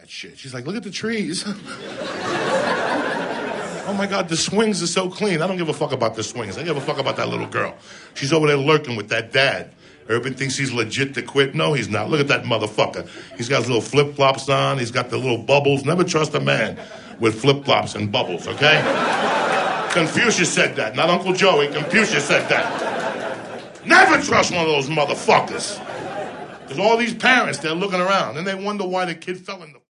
that shit. She's like, look at the trees. Oh my God, the swings are so clean. I don't give a fuck about the swings. I give a fuck about that little girl. She's over there lurking with that dad. Everybody thinks he's legit to quit. No, he's not. Look at that motherfucker. He's got his little flip-flops on. He's got the little bubbles. Never trust a man with flip-flops and bubbles, okay? Confucius said that, not Uncle Joey. Confucius said that. Never trust one of those motherfuckers. Because all these parents, they're looking around, and they wonder why the kid fell in the...